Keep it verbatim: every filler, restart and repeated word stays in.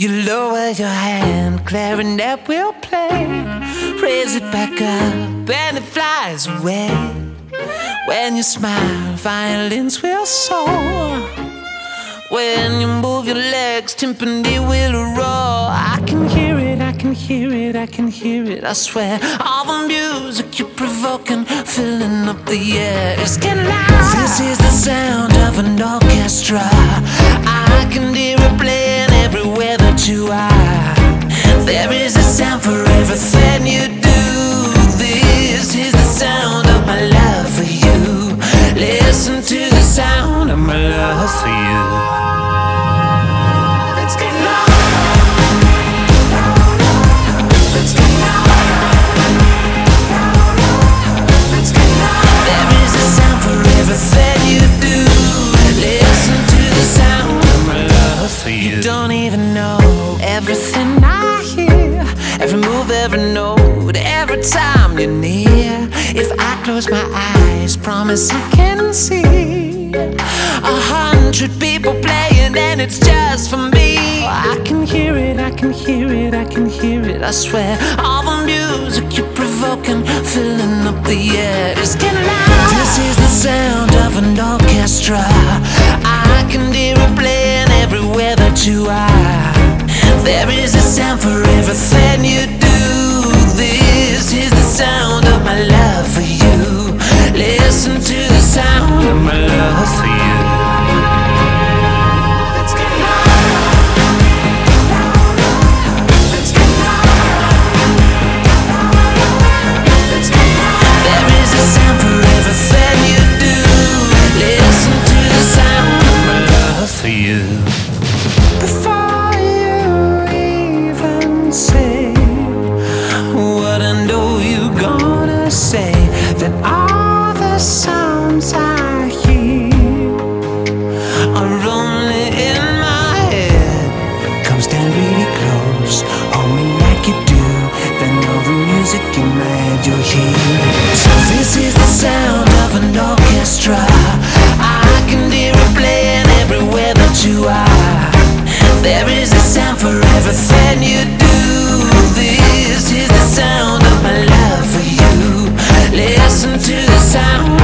You lower your hand, clarinet will play. Raise it back up and it flies away. When you smile, violins will soar. When you move your legs, timpani will roar. I can hear it, I can hear it, I can hear it, I swear. All the music you're provoking, filling up the air, it's getting loud. This is the sound of an orchestra. I can hear it playing everywhere that you are. There is a sound for everything you do. This is the sound of my love for you. Listen to the sound of my love for you. Let's get loud. Let's get loud. Let's get loud. There is a sound for everything you do. Listen to the sound of my love for you. You don't even know everything I hear, every move, every note, every time you're near. If I close my eyes, promise I can see a hundred people playing and it's just for me. I can hear it, I can hear it, I can hear it, I swear. All the music you're provoking, filling up the air, it's getting loud. This is the sound of an orchestra. I can hear it playing everywhere that you are. There is a sound for everything you do. This is the sound of my love for you. Listen to the sound of my love for you. Let's get loud. Let's get loud. Let's get loud. There is a sound for everything you do. Listen to the sound of my love for you. Before you even say what I know you're gonna say, that all the sounds I hear are only in my head. Come stand really close, hold me like you do, then all the music in my head you'll hear. So this is the sound of an orchestra. I can hear it playing everywhere that you are. There is a sound for everything you do. This is the sound of my love for you. Listen to the sound